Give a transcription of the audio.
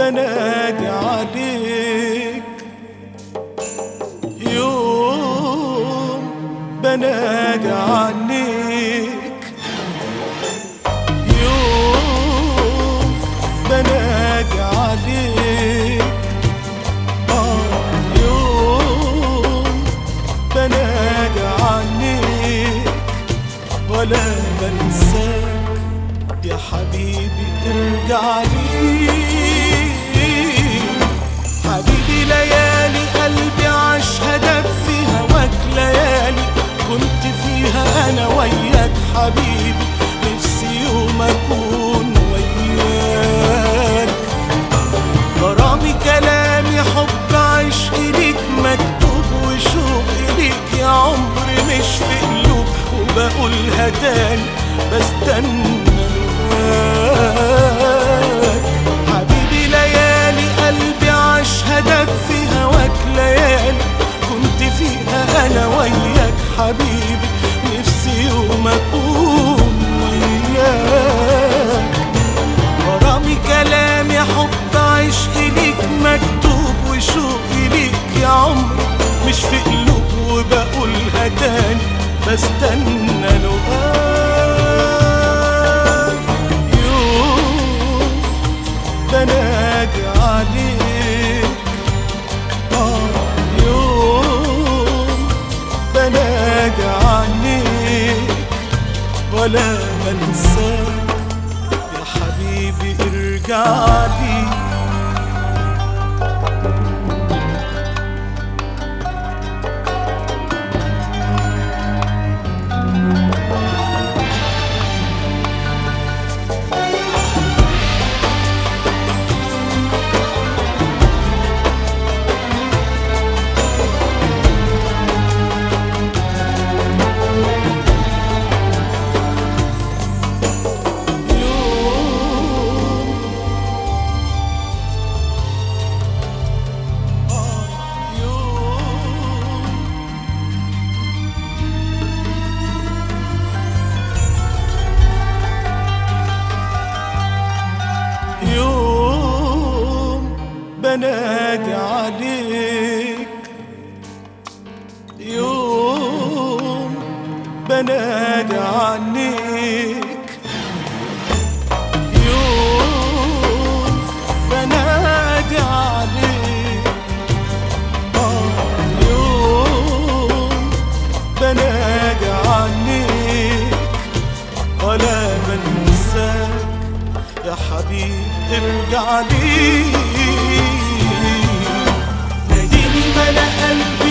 بنادي عليك، يوم بنادي عنيك، يوم بنادي عليك، يوم بنادي عنيك ولا بنساك يا حبيبي ارجع لي. حبيبي ليالي قلبي عاشها في هواك، ليالي كنت فيها انا وياك حبيبي، نفسي يوم اكون وياك. غرامي كلامي حب عشقي ليك مكتوب، وشوقي ليك يا عمري مش في قلوب، وبقولها تاني بستنى لقاك. حبيبي ليالي قلبي عاشها في هواك، ليالي كنت فيها انا وياك حبيبي، نفسي يوم اكون وياك. غرامي كلامي حب عشقي ليك مكتوب، وشوقي ليك يا عمري مش في قلوب، وبقولها تاني بستنى لقاك. يوم بنادي عليك، يوم بنادي عنيك ولا بنساك يا حبيبي ارجع لي. بنادي عليك، يوم بنادي عنيك، يوم بنادي عليك، يوم بنادي عنيك ولا بنساك يا حبيبي ارجع لي. ناديني ملا قلبي